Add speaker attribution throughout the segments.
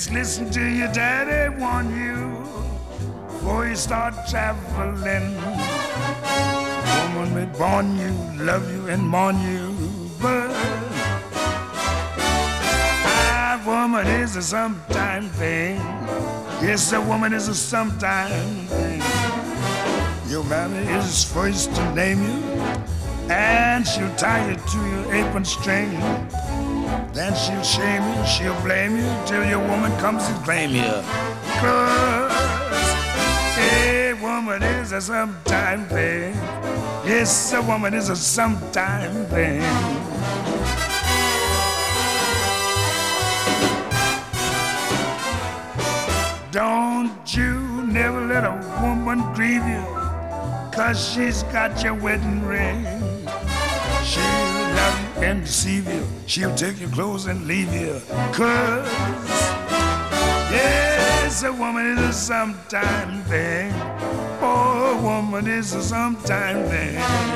Speaker 1: listen to your daddy warn you before you start traveling. Woman may born you, love you, and mourn you, but a woman is a sometime thing. Yes, a woman is a sometime thing. Your mammy is first to name you, and she'll tie you to your apron string. Then she'll shame you, she'll blame you, till your woman comes and claim you. 'Cause a woman is a sometime thing. Yes, a woman is a sometime thing. Don't you never let a woman grieve you, 'cause she's got your wedding ring. She'll love you and deceive you. She'll take your clothes and leave you. 'Cause, yes, a woman is a sometime thing. Oh, a woman is a sometime thing.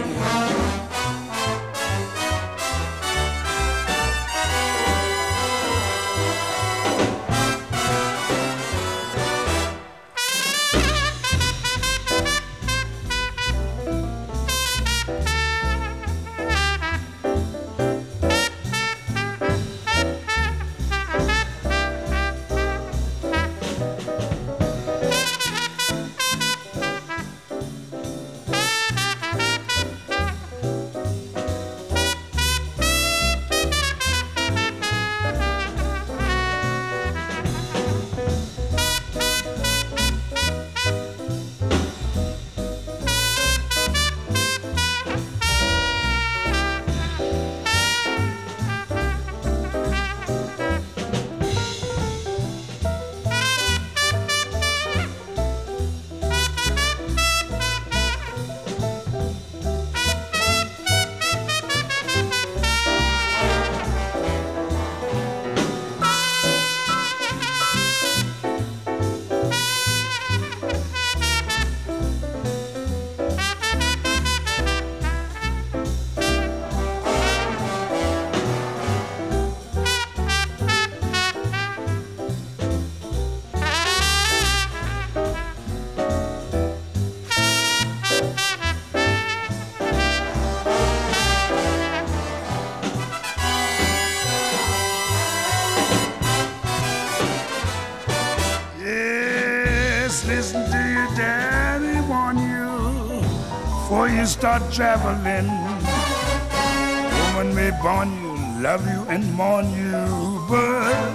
Speaker 1: Listen to your daddy warn you before you start traveling. Woman may born you, love you, and mourn you, but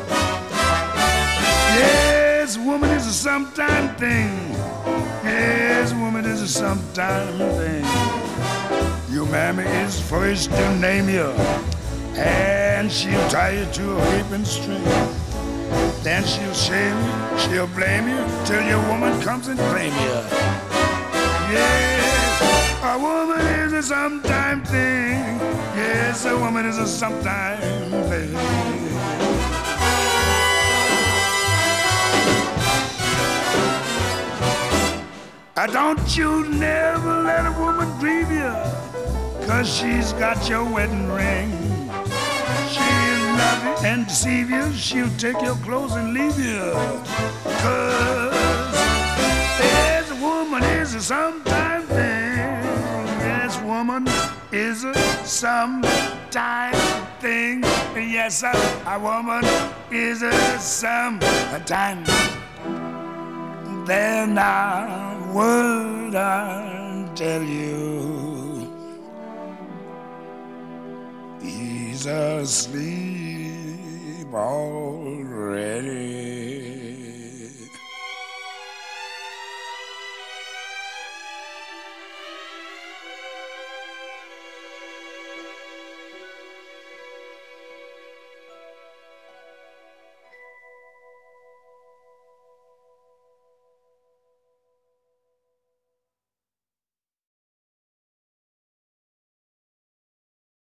Speaker 1: yes, woman is a sometime thing. Yes, woman is a sometime thing. Your mammy is first to name you, and she'll tie you to a apron string. Then she'll shame you, she'll blame you, till your woman comes and claim you. Yes, a woman is a sometime thing. Yes, a woman is a sometime thing. Don't you never let a woman grieve you, 'cause she's got your wedding ring. She'll love you and deceive you. She'll take your clothes and leave you. 'Cause yes, a woman is a sometime thing. Yes, woman is a sometime thing. Yes, a woman is a sometime. Then I would I tell you, he's asleep all